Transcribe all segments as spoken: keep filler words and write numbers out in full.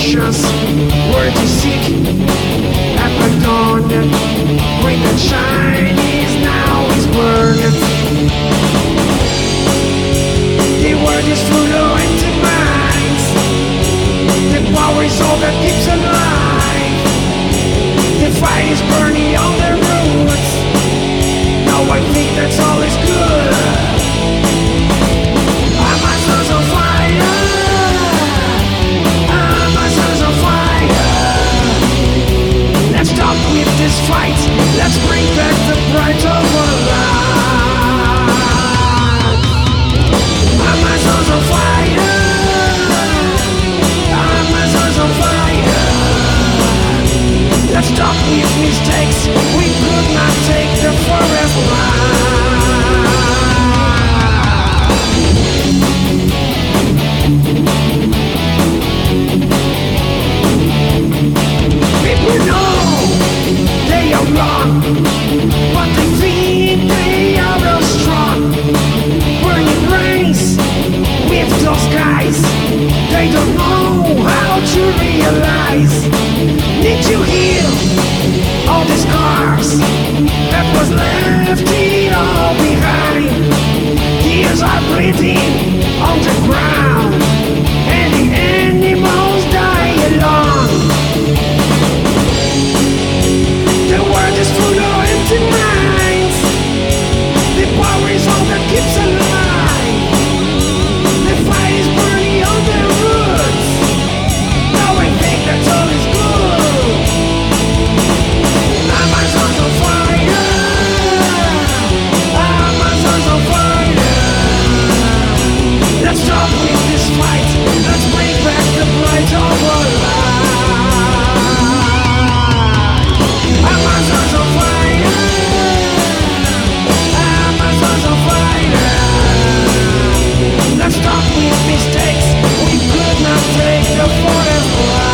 oceans were to seek at the dawn. Great and shine is now is burning. The word is full of empty minds. The power is all that keeps alive. The fight is burning on the roots. Now I think that's all is good. I'm my sons on fire. I'm my sons on fire. Let's stop with this fight. Let's bring back the pride of our life. I'm my sons on fire. I'm my sons on fire. Let's stop with mistakes. We could not take the forest line. People know they are wrong, but they think they are all strong. Burning brains with those guys. They don't know how to realize. Need to heal all the scars that was left it all behind. Tears are bleeding on the ground, and the animals die alone. The world is full of empty minds. The power is all that keeps alive. The fight is burning on the roots. Now I think that's all is good. I'm my sons on fire. I'm my sons on fire. Let's stop with this fight. Let's bring back the pride of our life. I'm my sons on fire. I'm my sons on fire. Let's stop with mistakes. We could not take the forest line.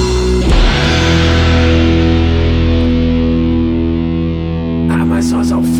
My sons on fire.